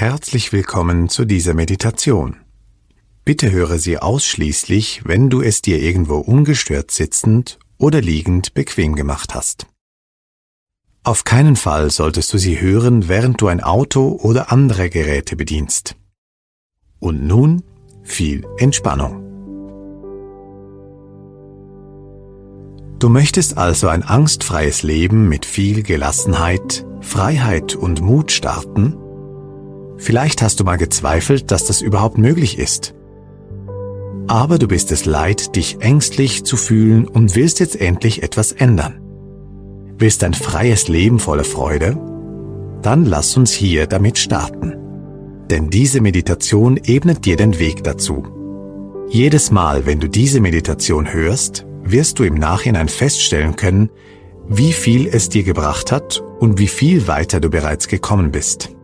Herzlich willkommen zu dieser Meditation. Bitte höre sie ausschließlich, wenn du es dir irgendwo ungestört sitzend oder liegend bequem gemacht hast. Auf keinen Fall solltest du sie hören, während du ein Auto oder andere Geräte bedienst. Und nun viel Entspannung. Du möchtest also ein angstfreies Leben mit viel Gelassenheit, Freiheit und Mut starten? Vielleicht hast du mal gezweifelt, dass das überhaupt möglich ist. Aber du bist es leid, dich ängstlich zu fühlen und willst jetzt endlich etwas ändern. Willst ein freies Leben voller Freude? Dann lass uns hier damit starten. Denn diese Meditation ebnet dir den Weg dazu. Jedes Mal, wenn du diese Meditation hörst, wirst du im Nachhinein feststellen können, wie viel es dir gebracht hat und wie viel weiter du bereits gekommen bist.